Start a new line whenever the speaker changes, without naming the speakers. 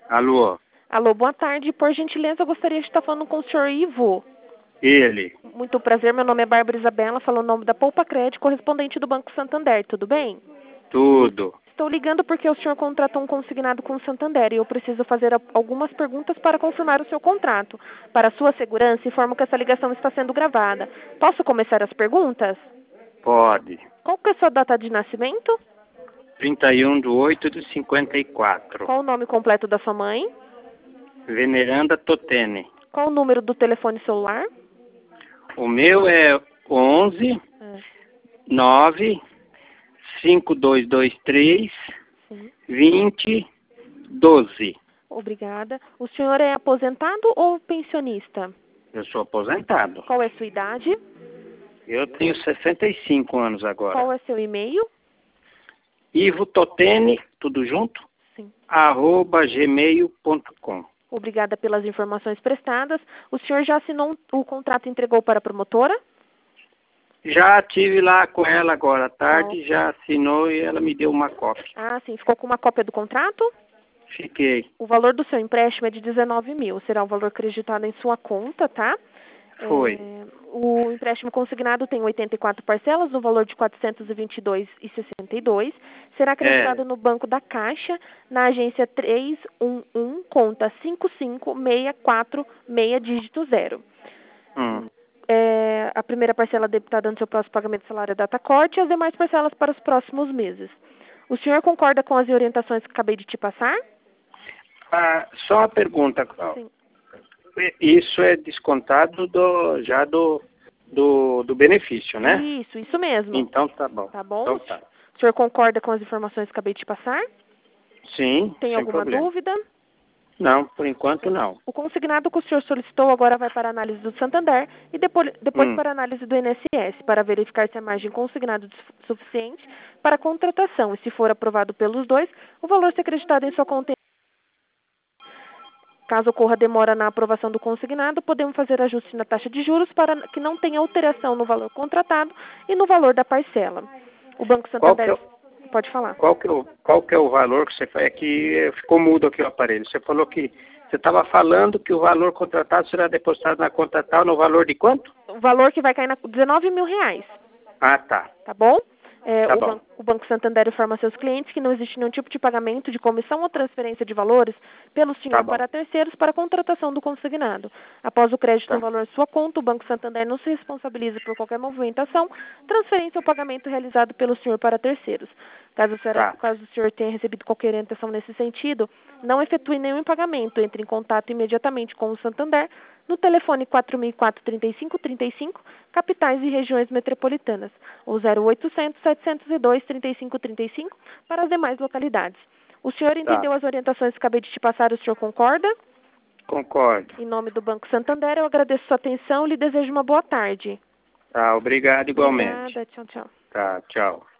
Alô?
Alô, boa tarde. Por gentileza, eu gostaria de estar falando com o senhor Ivo.
Ele.
Muito prazer, meu nome é Bárbara Isabela, falo o nome da Poupa Crédito, correspondente do Banco Santander, tudo bem?
Tudo.
Estou ligando porque o senhor contratou um consignado com o Santander e eu preciso fazer algumas perguntas para confirmar o seu contrato. Para sua segurança, informo que essa ligação está sendo gravada. Posso começar as perguntas?
Pode.
Qual que é a sua data de nascimento?
31/8/54.
Qual o nome completo da sua mãe?
Veneranda Totene.
Qual o número do telefone celular?
O meu é 11 9 5223
Sim.
20 12.
Obrigada. O senhor é aposentado ou pensionista?
Eu sou aposentado.
Qual é a sua idade?
Eu tenho 65 anos agora.
Qual é seu e-mail?
Ivo Totene, tudo junto?
Sim.
@gmail.com.
Obrigada pelas informações prestadas. O senhor já assinou o contrato e entregou para a promotora?
Já tive lá com ela agora à tarde, já assinou e ela me deu uma cópia.
Ah, sim. Ficou com uma cópia do contrato?
Fiquei.
O valor do seu empréstimo é de 19 mil. Será o valor acreditado em sua conta, tá?
Foi.
O empréstimo consignado tem 84 parcelas, no valor de R$ 422,62. Será acreditado no Banco da Caixa, na agência 311, conta 55646, dígito 0. A primeira parcela debitada no seu próximo pagamento de salário é data corte e as demais parcelas para os próximos meses. O senhor concorda com as orientações que acabei de te passar?
Só uma pergunta.
Sim.
Isso é descontado do benefício, né?
Isso mesmo.
Então tá bom.
Tá bom?
Então tá.
O senhor concorda com as informações que acabei de te passar?
Sim,
Tem
sem
alguma
problema.
dúvida?
Não, por enquanto não.
O consignado que o senhor solicitou agora vai para a análise do Santander e depois para a análise do INSS, para verificar se a margem consignada é suficiente para a contratação. E se for aprovado pelos dois, o valor ser acreditado em sua conta. Caso ocorra demora na aprovação do consignado, podemos fazer ajuste na taxa de juros para que não tenha alteração no valor contratado e no valor da parcela. O Banco Santander... Pode falar.
Qual que é o valor que você faz? É que ficou mudo aqui o aparelho. Você falou que você estava falando que o valor contratado será depositado na conta tal no valor de quanto?
O valor que vai cair na 19 mil reais.
Ah, tá.
Tá bom?
Tá bom.
O Banco Santander informa seus clientes que não existe nenhum tipo de pagamento de comissão ou transferência de valores pelo senhor para terceiros para a contratação do consignado. Após o crédito no valor de sua conta, o Banco Santander não se responsabiliza por qualquer movimentação, transferência ou pagamento realizado pelo senhor para terceiros. Caso o senhor tenha recebido qualquer orientação nesse sentido, não efetue nenhum pagamento. Entre em contato imediatamente com o Santander no telefone 4004-3535, capitais e regiões metropolitanas, ou 0800-702-3535 para as demais localidades. O senhor entendeu as orientações que acabei de te passar, o senhor concorda?
Concordo.
Em nome do Banco Santander, eu agradeço sua atenção e lhe desejo uma boa tarde.
Tá, obrigado igualmente.
Obrigada, tchau, tchau.
Tá, tchau.